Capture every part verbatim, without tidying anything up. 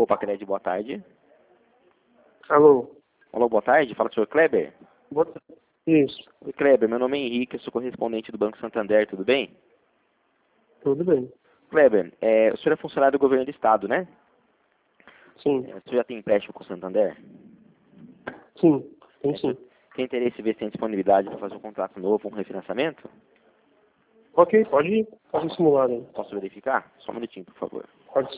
Copa Cred, boa tarde. Alô? Alô, boa tarde, fala com o senhor Kleber. Boa tarde. Isso. Oi, Kleber, meu nome é Henrique, eu sou correspondente do Banco Santander, tudo bem? Tudo bem. Kleber, é, o senhor é funcionário do governo do estado, né? Sim. É, o senhor já tem empréstimo com o Santander? Sim. Tem É, sim. tem interesse em ver se tem disponibilidade para fazer um contrato novo, um refinanciamento? Ok, pode ir. Pode simular aí. Posso verificar? Só um minutinho, por favor. Pode.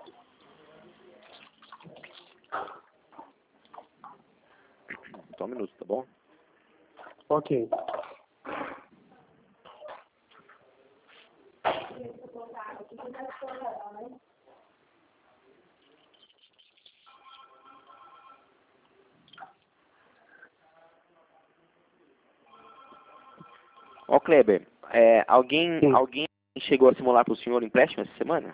Só um minuto, tá bom? Ok. Ó, Kleber, é, alguém, Sim. alguém chegou a simular para o senhor empréstimo essa semana?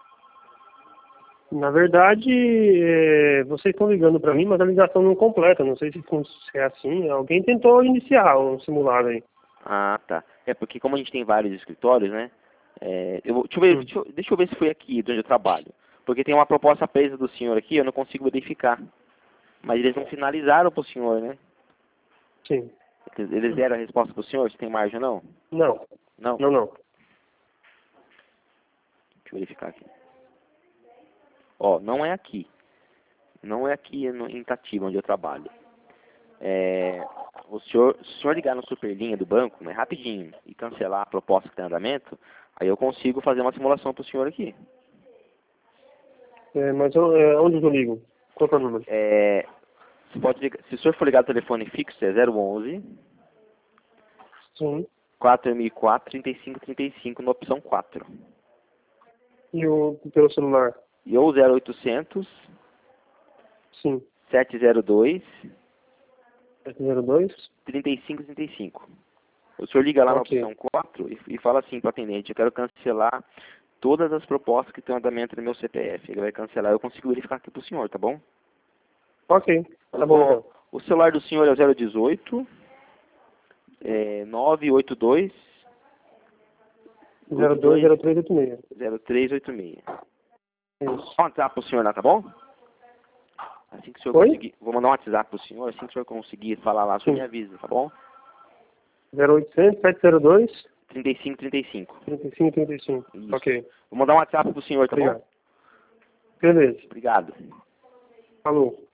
Na verdade, é, vocês estão ligando para mim, mas a ligação não completa. Não sei se fun- se é assim. Alguém tentou iniciar um simulado aí. Ah, tá. É porque como a gente tem vários escritórios, né? É, eu, vou- deixa, eu ver, Hum. deixa, eu, deixa eu ver se foi aqui de onde eu trabalho. Porque tem uma proposta presa do senhor aqui, eu não consigo verificar. Mas eles não finalizaram para o senhor, né? Sim. Eles eles deram a resposta para o senhor, se tem margem ou não? Não. Não? Não, não. Deixa eu verificar aqui. Ó, não é aqui. Não é aqui no, em Itatiba, onde eu trabalho. É, o senhor, se o senhor ligar no Superlinha do banco, mas rapidinho, e cancelar a proposta que tem em andamento, aí eu consigo fazer uma simulação para o senhor aqui. É, mas eu- é, onde eu ligo? Qual que é o número? É, você pode ligar, se o senhor for ligar no telefone fixo, é zero onze, Sim. quatro mil e quatro, trinta e cinco trinta e cinco, na opção quatro. E o pelo celular? E ou zero oitocentos, Sim. sete zero dois, sete zero dois? trinta e cinco trinta e cinco. O senhor liga lá na Ok. opção quatro e, e fala assim para o atendente, eu quero cancelar todas as propostas que estão em andamento no meu C P F. Ele vai cancelar, eu consigo verificar aqui para o senhor, tá bom? Ok. Tá bom, então. O, o celular do senhor é o zero dezoito, é, nove oito dois, zero dois zero três oito seis. zero três oito seis. Isso. Vou mandar para o senhor lá, tá bom? Assim que o senhor Oi? conseguir, vou mandar um WhatsApp para o senhor, assim que o senhor conseguir falar lá, o senhor Sim. me avisa, tá bom? zero oitocentos, sete zero dois, trinta e cinco trinta e cinco. trinta e cinco, trinta e cinco. Isso. Ok. Vou mandar um WhatsApp para o senhor, tá Obrigado. bom? Beleza. Obrigado. Falou.